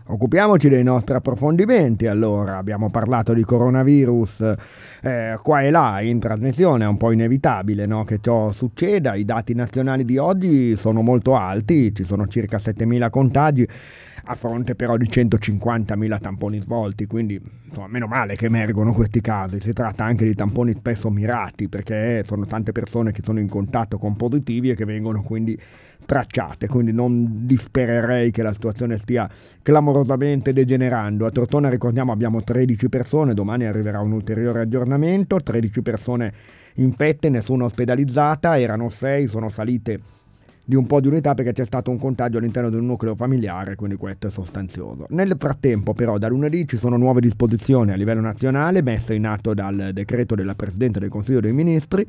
Occupiamoci dei nostri approfondimenti. Allora, abbiamo parlato di coronavirus qua e là in trasmissione, è un po' inevitabile, no, che ciò succeda. I dati nazionali di oggi sono molto alti, ci sono circa 7.000 contagi a fronte però di 150.000 tamponi svolti, quindi insomma, meno male che emergono questi casi. Si tratta anche di tamponi spesso mirati, perché sono tante persone che sono in contatto con positivi e che vengono quindi tracciate, quindi non dispererei che la situazione stia clamorosamente degenerando. A Tortona, ricordiamo, abbiamo 13 persone, domani arriverà un ulteriore aggiornamento, 13 persone infette, nessuna ospedalizzata, erano 6, sono salite di un po' di unità perché c'è stato un contagio all'interno di un nucleo familiare, quindi questo è sostanzioso. Nel frattempo però da lunedì ci sono nuove disposizioni a livello nazionale messe in atto dal decreto della Presidente del Consiglio dei Ministri,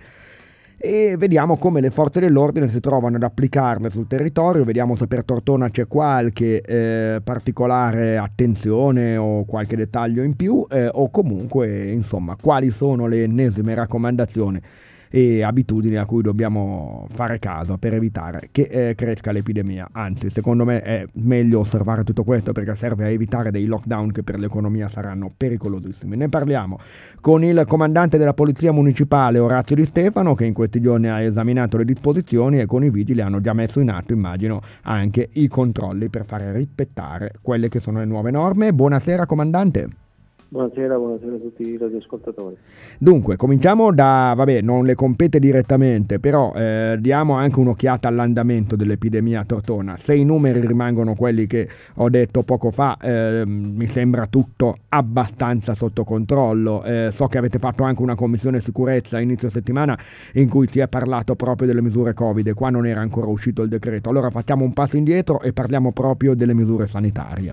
e vediamo come le forze dell'ordine si trovano ad applicarle sul territorio. Vediamo se per Tortona c'è qualche particolare attenzione o qualche dettaglio in più, o comunque insomma quali sono le ennesime raccomandazioni e abitudini a cui dobbiamo fare caso per evitare che cresca l'epidemia. Anzi, secondo me è meglio osservare tutto questo perché serve a evitare dei lockdown che per l'economia saranno pericolosissimi. Ne parliamo con il comandante della Polizia Municipale Orazio Di Stefano, che in questi giorni ha esaminato le disposizioni e con i vigili hanno già messo in atto, immagino, anche i controlli per fare rispettare quelle che sono le nuove norme. Buonasera comandante. Buonasera a tutti i radioascoltatori. Dunque, cominciamo da, non le compete direttamente, però diamo anche un'occhiata all'andamento dell'epidemia a Tortona. Se i numeri rimangono quelli che ho detto poco fa, mi sembra tutto abbastanza sotto controllo. So che avete fatto anche una commissione sicurezza a inizio settimana in cui si è parlato proprio delle misure Covid, e qua non era ancora uscito il decreto. Allora facciamo un passo indietro e parliamo proprio delle misure sanitarie.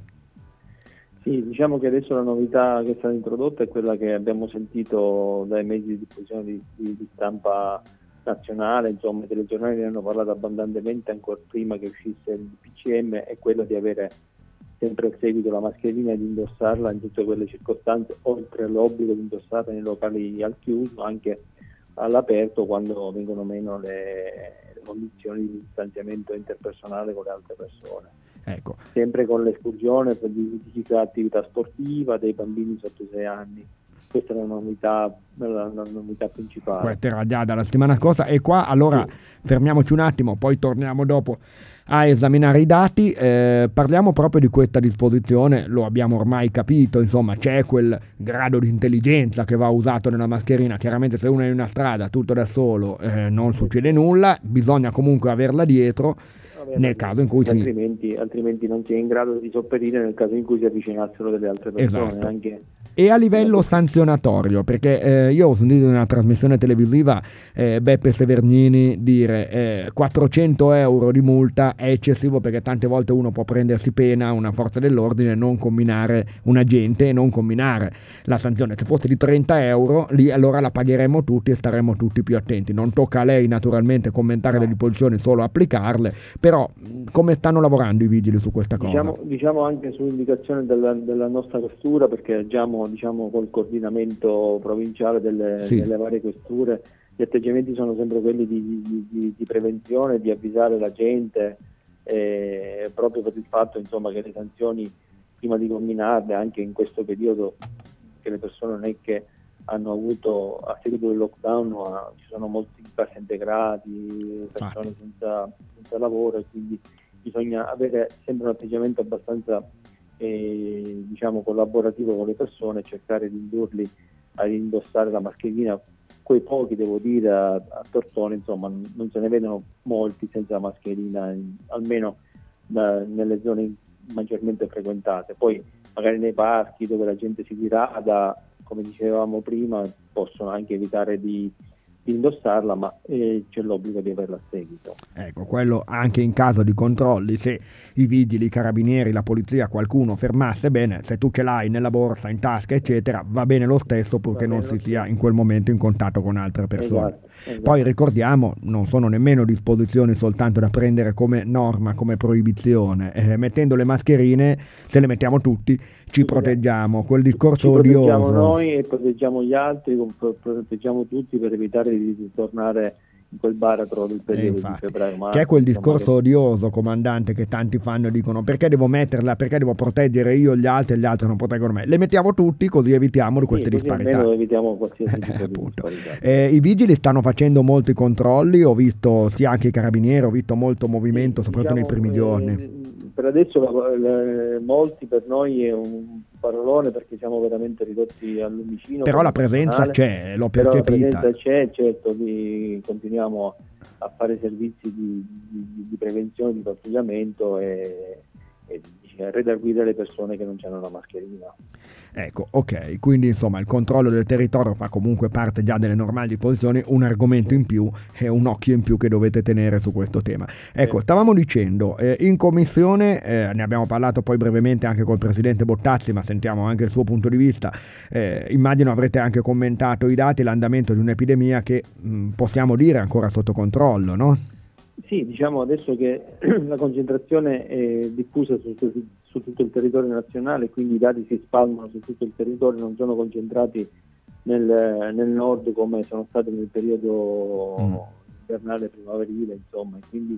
Sì, diciamo che adesso la novità che è stata introdotta è quella che abbiamo sentito dai mezzi di diffusione di stampa nazionale, insomma i telegiornali ne hanno parlato abbondantemente ancora prima che uscisse il DPCM, è quella di avere sempre al seguito la mascherina e di indossarla in tutte quelle circostanze, oltre all'obbligo di indossarla nei locali al chiuso, anche all'aperto quando vengono meno le condizioni di distanziamento interpersonale con le altre persone. Ecco. Sempre con l'esclusione di chi fa attività sportiva dei bambini sotto 6 anni. Questa è la novità principale. Questa era già dalla settimana scorsa, e qua allora fermiamoci un attimo, poi torniamo dopo a esaminare i dati. Parliamo proprio di questa disposizione, lo abbiamo ormai capito, insomma c'è quel grado di intelligenza che va usato nella mascherina. Chiaramente se uno è in una strada tutto da solo non succede nulla, bisogna comunque averla dietro nel caso in cui altrimenti non si è in grado di sopperire nel caso in cui si avvicinassero delle altre persone. Esatto. Anche e a livello sanzionatorio, perché io ho sentito in una trasmissione televisiva Beppe Severnini dire 400 euro di multa è eccessivo perché tante volte uno può prendersi pena, una forza dell'ordine, non combinare un agente e non combinare la sanzione. Se fosse di 30 euro lì allora la pagheremmo tutti e staremmo tutti più attenti. Non tocca a lei naturalmente commentare le disposizioni, solo applicarle, però come stanno lavorando i vigili su questa cosa? Diciamo anche su indicazione della nostra questura, perché agiamo col coordinamento provinciale delle varie questure. Gli atteggiamenti sono sempre quelli di prevenzione, di avvisare la gente, proprio per il fatto insomma che le sanzioni prima di combinarle, anche in questo periodo che le persone non è che hanno avuto a seguito del lockdown, ci sono molti cassi integrati, persone senza lavoro, e quindi bisogna avere sempre un atteggiamento abbastanza collaborativo con le persone e cercare di indurli ad indossare la mascherina. Quei pochi, devo dire, a Tortona insomma non se ne vedono molti senza mascherina, almeno nelle zone maggiormente frequentate. Poi magari nei parchi dove la gente si dirada, come dicevamo prima, possono anche evitare di indossarla, ma c'è l'obbligo di averla a seguito. Ecco, quello anche in caso di controlli, se i vigili, i carabinieri, la polizia, qualcuno fermasse, bene, se tu ce l'hai nella borsa, in tasca, eccetera, va bene lo stesso purché non si sia in quel momento in contatto con altre persone. Esatto. Poi ricordiamo, non sono nemmeno disposizioni soltanto da prendere come norma, come proibizione. Mettendo le mascherine, se le mettiamo tutti, ci proteggiamo. Quel discorso odioso. Proteggiamo noi e proteggiamo gli altri, proteggiamo tutti per evitare di tornare quel baratro del periodo di febbraio-marzo. Che è quel discorso odioso, comandante, che tanti fanno e dicono: perché devo metterla, perché devo proteggere io gli altri e gli altri non proteggono me? Le mettiamo tutti, così evitiamo queste disparità. Almeno evitiamo qualsiasi tipo di disparità. I vigili stanno facendo molti controlli, ho visto sia anche i carabinieri, ho visto molto movimento, soprattutto nei primi giorni. Per adesso molti, per noi è un parolone perché siamo veramente ridotti al lumicino. Però la presenza c'è, l'ho percepita. La presenza c'è, certo, continuiamo a fare servizi di prevenzione, di pattugliamento e a redarguire le persone che non hanno la mascherina. Ecco, ok, quindi insomma il controllo del territorio fa comunque parte già delle normali disposizioni, un argomento in più e un occhio in più che dovete tenere su questo tema. Ecco, stavamo dicendo, in commissione, ne abbiamo parlato poi brevemente anche col presidente Bottazzi, ma sentiamo anche il suo punto di vista, immagino avrete anche commentato i dati, l'andamento di un'epidemia che possiamo dire ancora sotto controllo, no? Sì, diciamo adesso che la concentrazione è diffusa su tutto il territorio nazionale, quindi i dati si spalmano su tutto il territorio, non sono concentrati nel nord come sono stati nel periodo invernale primaverile, insomma, e quindi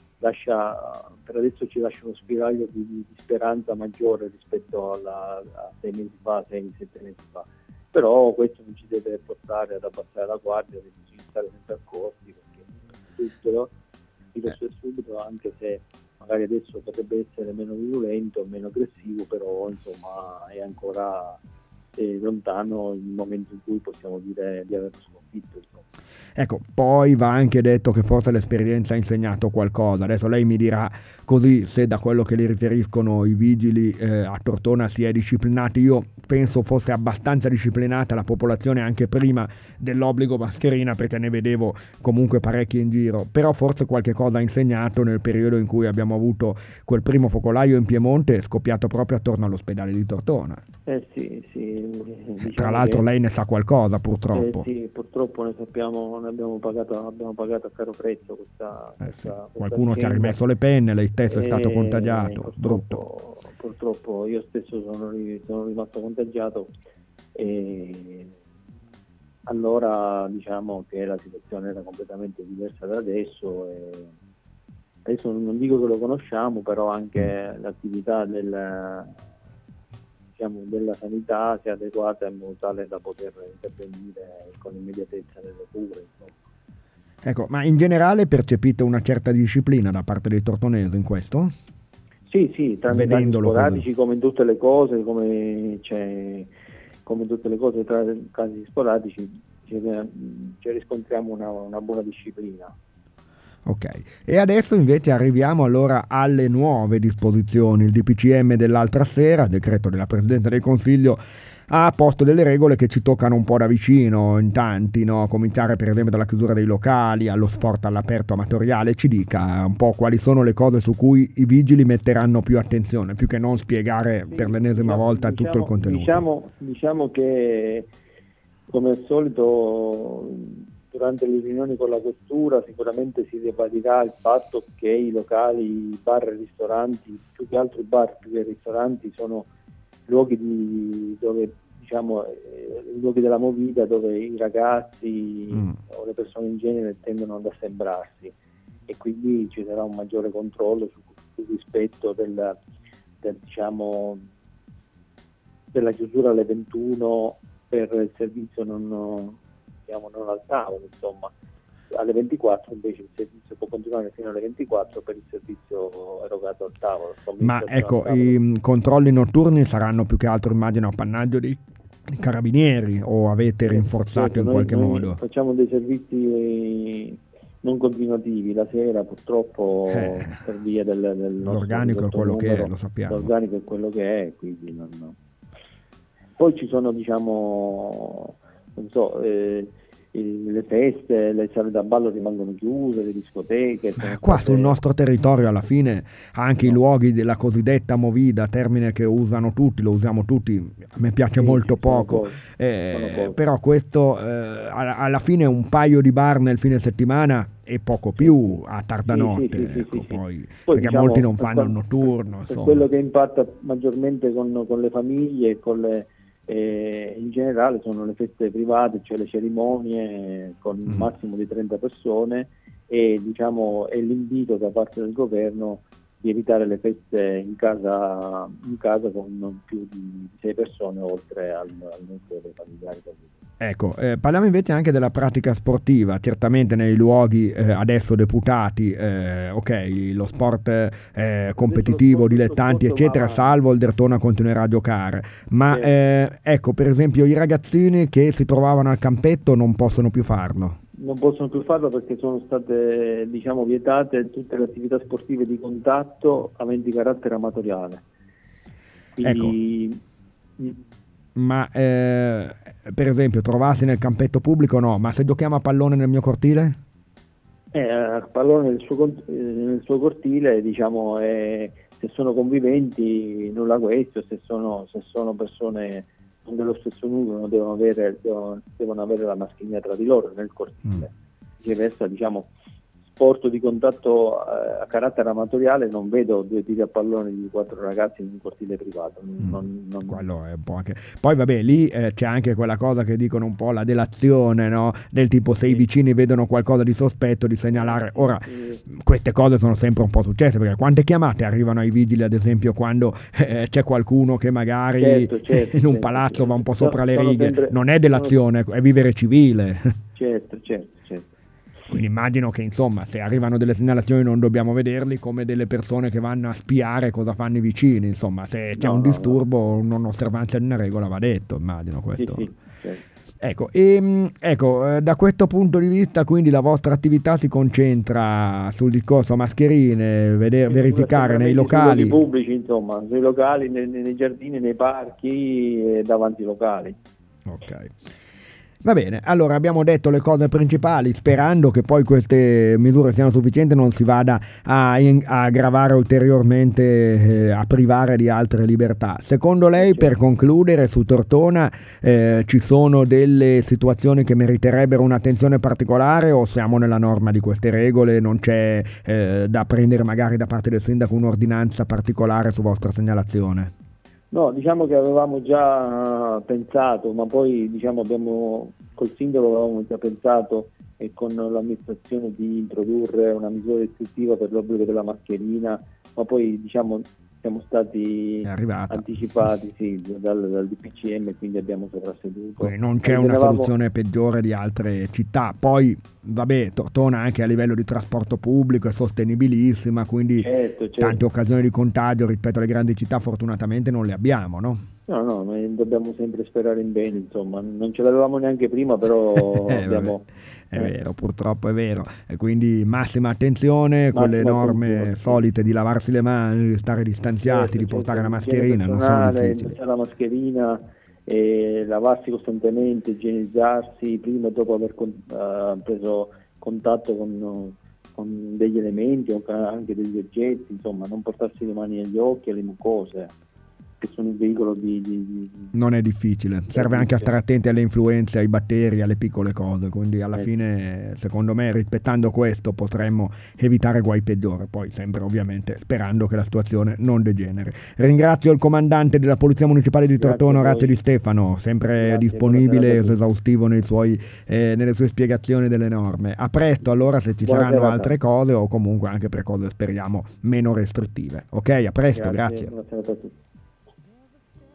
per adesso ci lascia uno spiraglio di speranza maggiore rispetto a 6 mesi fa, 6-7 mesi fa. Però questo non ci deve portare ad abbassare la guardia, bisogna stare sempre accorti, perché subito, anche se magari adesso potrebbe essere meno virulento, meno aggressivo, però insomma è ancora lontano il momento in cui possiamo dire di averlo sconfitto. Insomma. Ecco, poi va anche detto che forse l'esperienza ha insegnato qualcosa. Adesso lei mi dirà così se da quello che le riferiscono i vigili a Tortona si è disciplinati. Io penso fosse abbastanza disciplinata la popolazione anche prima dell'obbligo mascherina, perché ne vedevo comunque parecchi in giro, però forse qualche cosa ha insegnato nel periodo in cui abbiamo avuto quel primo focolaio in Piemonte scoppiato proprio attorno all'ospedale di Tortona. Sì. Diciamo tra l'altro lei ne sa qualcosa, purtroppo. Sì, purtroppo ne abbiamo pagato a caro prezzo questa qualcuno ci ha rimesso le penne, lei stesso è stato contagiato, brutto. Purtroppo io stesso sono rimasto contagiato e allora diciamo che la situazione era completamente diversa da adesso e adesso non dico che lo conosciamo, però anche l'attività della sanità sia adeguata in modo tale da poter intervenire con immediatezza nelle cure. Insomma. Ecco, ma in generale percepite una certa disciplina da parte dei tortonesi in questo? Sì, tranne casi sporadici come in tutte le cose, come in tutte le cose tra casi sporadici ci riscontriamo una buona disciplina. Ok, e adesso invece arriviamo allora alle nuove disposizioni. Il DPCM dell'altra sera, decreto della Presidenza del Consiglio, ha posto delle regole che ci toccano un po' da vicino in tanti, no? Cominciare per esempio dalla chiusura dei locali, allo sport all'aperto amatoriale. Ci dica un po' quali sono le cose su cui i vigili metteranno più attenzione, più che non spiegare per l'ennesima volta tutto il contenuto. Diciamo che come al solito durante le riunioni con la questura sicuramente si ribadirà il fatto che i locali, i bar e ristoranti, più che altro i bar, più che i ristoranti, sono luoghi dove luoghi della movida dove i ragazzi o le persone in genere tendono ad assembrarsi e quindi ci sarà un maggiore controllo sul rispetto della chiusura alle 21 per il servizio non al tavolo, insomma. Alle 24 invece il servizio può continuare fino alle 24 per il servizio erogato al tavolo. Ma ecco, i controlli notturni saranno più che altro, immagino, appannaggio dei carabinieri o avete rinforzato in qualche modo? Facciamo dei servizi non continuativi la sera, purtroppo per via del l'organico è quello che è, lo sappiamo. L'organico è quello che è, quindi non. Poi ci sono le feste, le sale da ballo rimangono chiuse, le discoteche. Qua sul nostro territorio alla fine anche i luoghi della cosiddetta movida, termine che usano tutti, lo usiamo tutti, a me piace molto poco, però questo alla fine un paio di bar nel fine settimana e poco più a tarda notte, poi perché molti non fanno il notturno. Per quello che impatta maggiormente con le famiglie e con in generale sono le feste private, cioè le cerimonie con un massimo di 30 persone, e diciamo è l'invito da parte del governo di evitare le feste in casa con non più di 6 persone, oltre al nucleo dei familiari. Ecco, parliamo invece anche della pratica sportiva. Certamente nei luoghi adesso deputati, ok, lo sport competitivo, dilettanti eccetera, salvo il Derthona continuerà a giocare, ma ecco, per esempio i ragazzini che si trovavano al campetto non possono più farlo. Non possono più farlo perché sono state, diciamo, vietate tutte le attività sportive di contatto aventi carattere amatoriale. Quindi, ecco. Ma per esempio trovarsi nel campetto pubblico no, ma se giochiamo a pallone nel mio cortile? A pallone nel suo cortile, diciamo, se sono conviventi nulla questo, se sono persone dello stesso numero devono avere la mascherina tra di loro nel cortile. Viceversa, diciamo, sport di contatto a carattere amatoriale non vedo 2 tiri a pallone di 4 ragazzi in un cortile privato. Quello è un po' anche. Poi vabbè, lì c'è anche quella cosa che dicono un po' la delazione, no? Del tipo, se i vicini vedono qualcosa di sospetto, di segnalare. Ora, queste cose sono sempre un po' successe, perché quante chiamate arrivano ai vigili, ad esempio, quando c'è qualcuno che magari certo, in un palazzo va un po' sopra le righe. Sempre, non è delazione, è vivere civile. Certo. Quindi immagino che, insomma, se arrivano delle segnalazioni non dobbiamo vederli come delle persone che vanno a spiare cosa fanno i vicini. Insomma, se c'è un disturbo, un'osservanza di una regola va detto, immagino questo. Sì, certo. Ecco, da questo punto di vista quindi la vostra attività si concentra sul discorso mascherine, verificare nei locali. Sui luoghi pubblici, insomma, sui locali, nei giardini, nei parchi e davanti ai locali. Ok. Va bene, allora abbiamo detto le cose principali, sperando che poi queste misure siano sufficienti, non si vada a aggravare ulteriormente, a privare di altre libertà. Secondo lei, per concludere, su Tortona ci sono delle situazioni che meriterebbero un'attenzione particolare, o siamo nella norma di queste regole, non c'è da prendere magari da parte del sindaco un'ordinanza particolare su vostra segnalazione? No, diciamo che avevamo già pensato, ma poi diciamo col sindaco avevamo già pensato e con l'amministrazione di introdurre una misura restrittiva per l'obbligo della mascherina, ma poi diciamo siamo stati anticipati dal DPCM, quindi abbiamo soprasseduto. Quindi non c'è una soluzione peggiore di altre città. Poi vabbè, Tortona anche a livello di trasporto pubblico è sostenibilissima, quindi certo. Tante occasioni di contagio rispetto alle grandi città fortunatamente non le abbiamo, no? No, noi dobbiamo sempre sperare in bene, insomma, non ce l'avevamo neanche prima, però abbiamo... È vero, purtroppo è vero, e quindi massima attenzione con le norme solite di lavarsi le mani, di stare distanziati, di portare la mascherina, non sono difficili. La mascherina, lavarsi costantemente, igienizzarsi prima e dopo aver preso contatto con degli elementi o anche degli oggetti, insomma, non portarsi le mani agli occhi e alle mucose, che sono il veicolo non è difficile, serve anche a stare attenti alle influenze, ai batteri, alle piccole cose, quindi alla fine secondo me rispettando questo potremmo evitare guai peggiori, poi sempre ovviamente sperando che la situazione non degeneri. Ringrazio il comandante della Polizia Municipale di Tortona, Orazio Di Stefano, sempre disponibile ed esaustivo nelle sue spiegazioni delle norme. A presto allora, se ci saranno altre cose o comunque anche per cose speriamo meno restrittive. Ok, a presto, grazie. Buonasera a tutti.